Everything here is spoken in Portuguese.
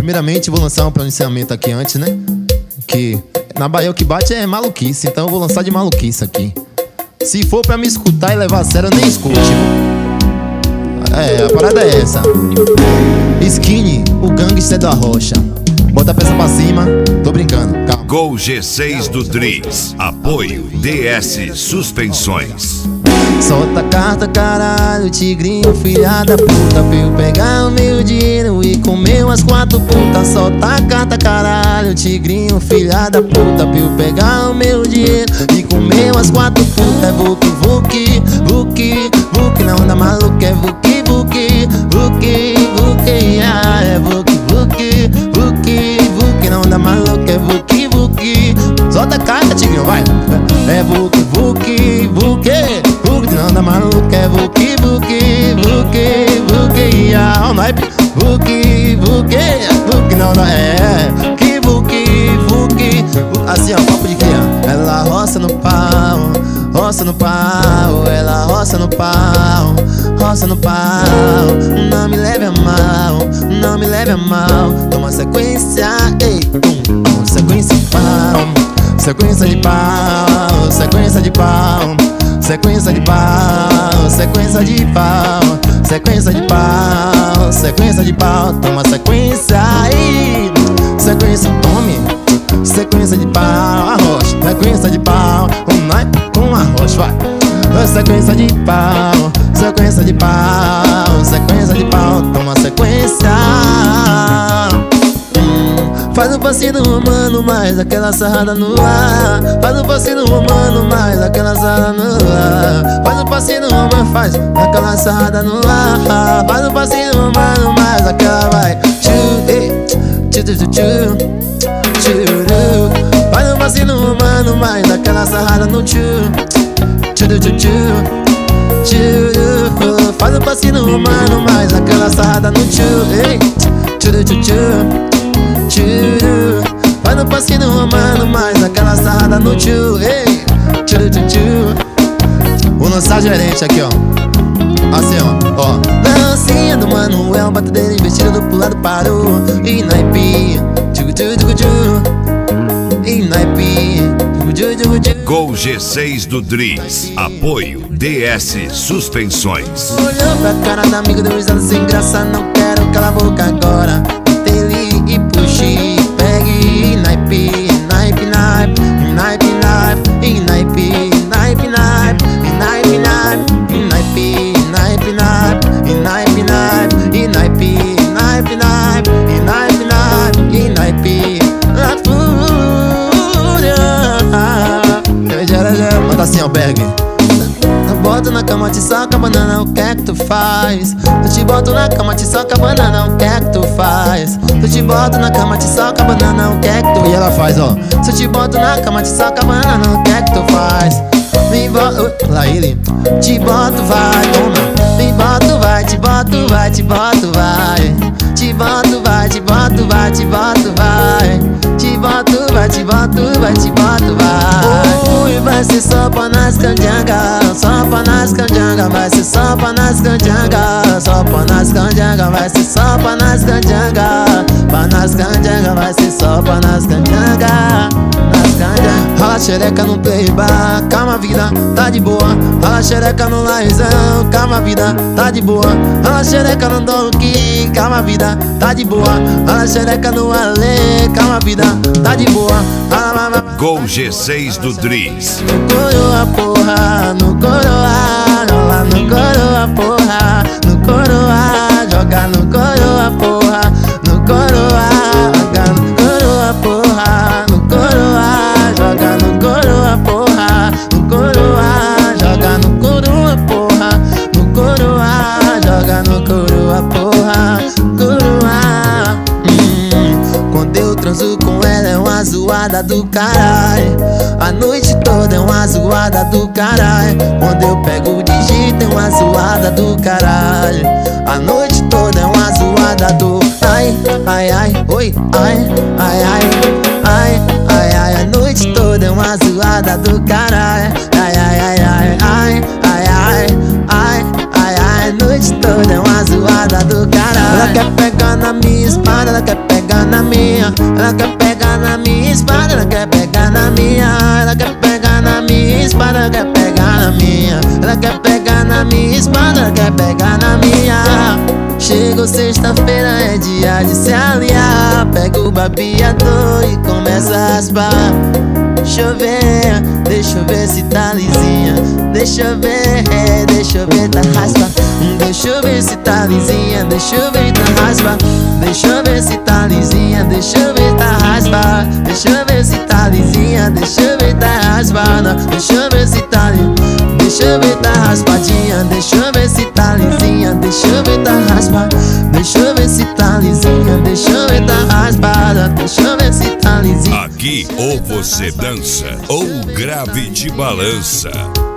Primeiramente vou lançar um pronunciamento aqui antes, né? Que na Bahia o que bate é maluquice, então eu vou lançar de maluquice aqui. Se for pra me escutar e levar a sério, eu nem escute, viu? É, a parada é essa. Skinny, o gangster da rocha. Bota a peça pra cima, tô brincando, calma. Gol G6 do Driz. Apoio DS Suspensões. Solta a carta, caralho, tigrinho, filha da puta, pra eu pegar o meu dinheiro e comer umas 4 putas. Solta a carta, caralho, tigrinho, filha da puta, pra eu pegar o meu dinheiro e comer umas 4 putas. É vuki, vuki, vuki, vuki, na onda maluca é vuki, vuki, vuki, vuki, ah, é vuki, vuki, vuki, vuki, na onda maluca é vuki, vuki. Solta a carta, tigrinho, vai. É vuki, vuki, vuki, vuki, na onda maluca é vuki, vuki, vuki, vuki, ah, o naipe, vuki, vuki, vuki, na onda é que vuki, vuki, assim ó, papo de cria. Ela roça no pau, roça no pau, ela roça no pau, roça no pau. Não me leve a mal, não me leve a mal. Toma sequência, ei, pum, sequência de pau. Sequência de pau, sequência de pau, sequência de pau, sequência de pau, sequência de pau, sequência de pau. Toma sequência aí, sequência, tome, sequência de pau, arrocha, sequência de pau, um naipe com arrocha, vai. Sequência de pau, sequência de pau, sequência de pau. Toma sequência. Faz um passinho romano, mais aquela sarrada no ar. Faz um passinho romano, mais aquela sarrada no ar. Faz um passinho romano, faz aquela sarrada no ar. Faz um passinho romano, mais aquela vai. Faz um passinho romano, mais aquela sarrada no Faz um passinho romano, mais aquela sarrada no Faz um passinho romano, mais aquela sarrada no tchu, ei, tchu, tchu, tchu. Vou lançar gerente aqui, ó. Assim, ó. Dancinha do Manuel, batedeira investida do pulado parou. E naipe, tchu, tchu, tchu, tchu. E naipe, tchu, tchu, tchu. Gol G6 do Driz. Apoio DS Suspensões. Olhou pra cara da amiga, deu risada sem graça. Não quero calar a boca agora. Ele e puxe, pegue, naipe, naipe, naipe, naipe, naipe, naipe, naipe, naipe, naipe, naipe, naipe, naipe, naipe, naipe, naipe, naipe, naipe, naipe, naipe, na fúria. Manda assim, Albergue. Boto na cama, te soca, banana, o que é que tu faz? Eu te boto na cama, te soca, banana, o que é que tu faz? Eu te boto na cama, te soca, banana, o que é que tu... E ela faz, ó. Se eu te boto na cama, te soca, banana, o que é que tu faz? Me boto... Lá ele. Te boto, vai, toma. Me boto, vai, te boto, vai, te boto, vai. Te boto, vai, te boto, vai, te boto, vai. Te boto, vai, te boto, vai, te boto, vai. Ui, vai ser só pra nas canjangas, só pra nas canjangas, vai ser só pra nas canjangas, só pra nas canjangas, vai ser só pra nas canjangas, pra nas canjangas, vai ser só pra nas canjangas, nas canjangas. Rala xereca no playbar, calma vida, tá de boa. Rala xereca no laizão, calma vida, tá de boa. Rala xereca no donkey, calma vida, tá de boa. Rala xereca no ale, calma vida, tá de boa. Gol G6 do Driz. No coroa, porra, no coroa, rola no coroa, porra, no coroa, joga no coroa, porra, no coroa, joga no coroa, porra, no coroa, joga no coroa, porra, no coroa, joga no coroa, porra, no coroa, joga no coroa, porra, coroa. Quando eu transo com ela é uma zoada do caralho. A noite toda é uma zoada do caralho. Quando eu pego o digito é uma zoada do caralho. A noite toda é uma zoada do ai, ai, ai, oi, ai, ai, ai, ai, ai, ai. A noite toda é uma zoada do caralho. Ai, ai, ai, ai, ai, ai, ai, ai, ai, ai. A noite toda é uma zoada do caralho. Ela quer pegar na minha espada, ela quer pegar minha. Ela quer pegar na minha espada, ela quer pegar na minha. Ela quer pegar na minha espada, ela quer pegar na minha. Ela quer pegar na minha espada, ela quer pegar na minha. Chegou sexta-feira, é dia de se aliar. Pega o babeador e começa a raspar. Deixa eu ver se tá lisinha. Deixa eu ver, tá raspa. Deixa eu ver se tá lisinha. Deixa eu ver, tá raspa. Deixa eu ver se tá lisinha. Deixa eu ver, tá raspa. Deixa eu ver se tá lisinha. Deixa eu ver, tá raspada. Deixa eu ver se tá lisinha. Deixa eu ver, tá raspadinha. Deixa eu ver se tá lisinha. Deixa eu ver, tá raspa. Deixa eu ver se tá lisinha. Deixa eu ver, tá raspada. Deixa eu ver se tá lisinha. Aqui ou você dança ou o grave te balança.